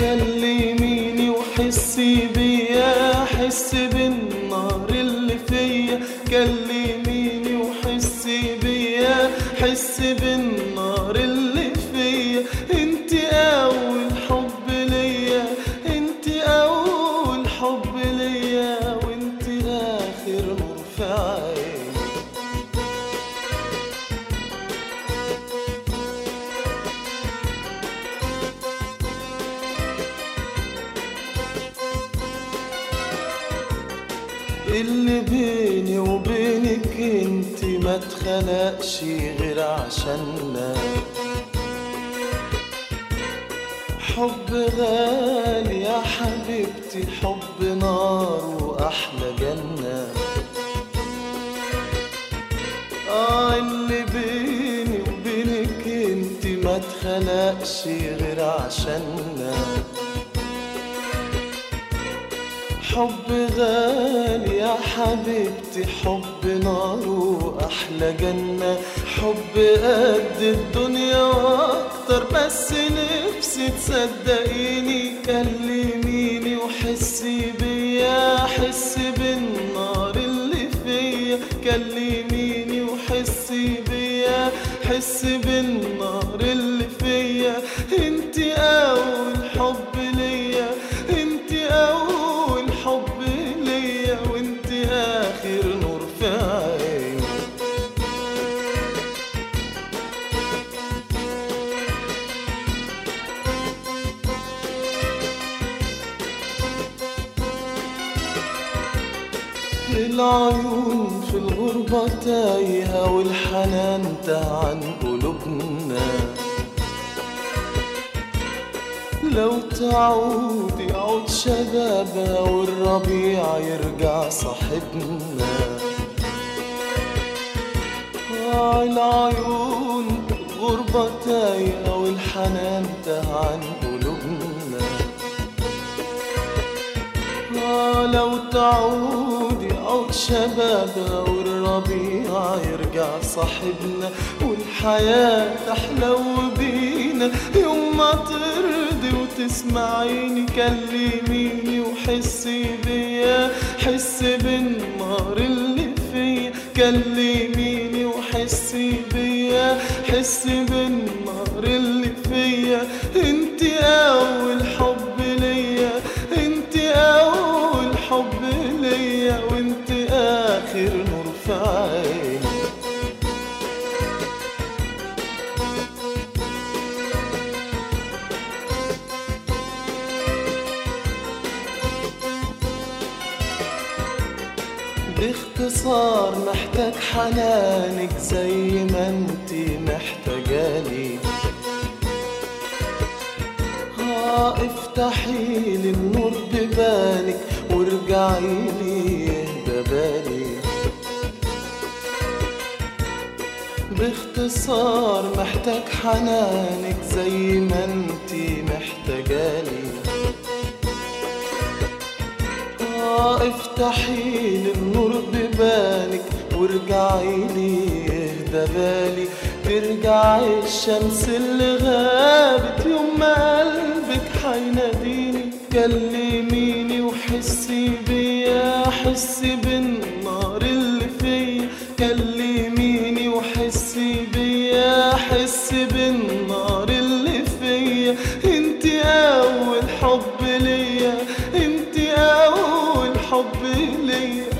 كلميني وحسي بيا، حسي بالنار اللي فيا. كلميني وحسي بيا، حسي بالنار اللي فيا. انت اول حب ليا، انت اول حب ليا، وانت اخر نور في عيني. اللي بيني وبينك انت ما اتخلقش غير عشاننا. حب غالي يا حبيبتي، حب نار واحلى جنة. اللي بيني وبينك انت ما اتخلقش غير عشاننا. حب غالي يا حبيبتي، حب نار واحلى جنة. حب قد الدنيا واكتر، بس نفسي تصدقيني. كلميني وحسي بيا، حسي بالنار اللي فيا. كلميني وحسي بيا، حسي بالنار اللي فيا. انت اول حب ليا، انت اول حب ليا، وانت اخر نور في عيني. العيون في الغربة تايهة، والحنان تاه عن قلوبنا. لو تعود يعود شبابها، والربيع يرجع صاحبنا. العيون غربة تايهة، والحنان تاه عن قلوبنا. لو تعود يعود شبابها، والربيع يرجع صاحبنا. والحياة تحلو بينا يوم ما ترضي وتسمعيني. كلميني وحسي بيا، حسي بالنار اللي فيا. كلميني وحسي بيا، حسي بالنار اللي فيا. انت اول حب ليا، انت اول حب ليا، وانت اخر نور في عيني. باختصار محتاج حنانك زي ما انتي محتاجاني. افتحي لي النور ببالك، وارجعي لي يهدى بالي. باختصار محتاج حنانك زي ما انتي محتاجاني. افتحي لي النور ببالك، وارجعي لي يهدى بالي. ترجعي الشمس اللي غابت يوم ما قلبك حيناديني. كلميني وحسي بيا، حسي بالنار اللي فيا. كلميني وحسي بيا، حسي بالنار اللي فيا. انت اول حب ليا، انت اول حب ليا،